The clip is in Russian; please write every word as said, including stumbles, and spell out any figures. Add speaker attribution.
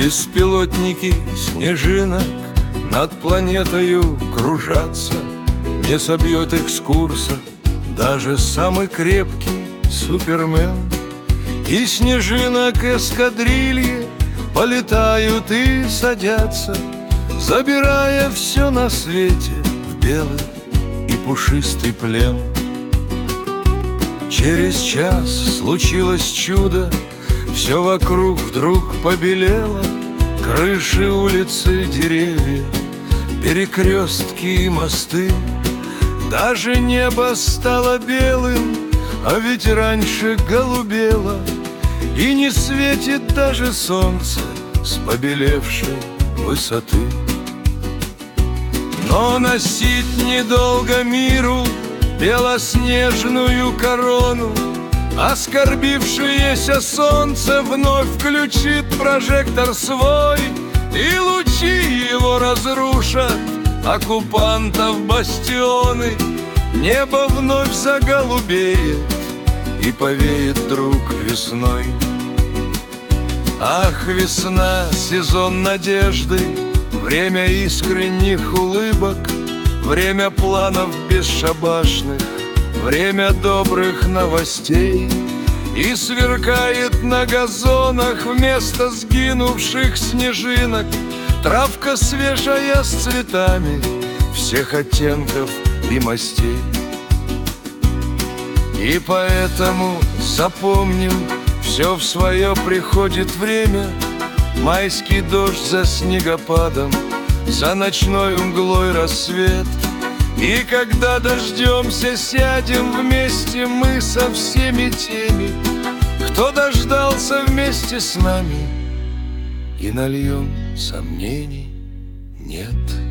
Speaker 1: Беспилотники снежинок над планетою кружатся, не собьет их с курса даже самый крепкий супермен. И снежинок эскадрильи полетают и садятся, забирая все на свете в белый и пушистый плен. Через час случилось чудо, все вокруг вдруг побелело. Крыши, улицы, деревья, перекрестки и мосты. Даже небо стало белым, а ведь раньше голубело. И не светит даже солнце с побелевшей высоты. Но носить недолго миру белоснежную корону. Оскорбившееся солнце вновь включит прожектор свой, и лучи его разрушат оккупантов бастионы. Небо вновь заголубеет и повеет вдруг весной. Ах, весна, сезон надежды, время искренних улыбок, время планов бесшабашных, время добрых новостей. И сверкает на газонах вместо сгинувших снежинок травка свежая с цветами всех оттенков и мастей. И поэтому запомним, все в свое приходит время. Майский дождь за снегопадом, за ночной мглой рассвет. И когда дождемся, сядем вместе мы со всеми теми, кто дождался вместе с нами, и нальем сомнений нет.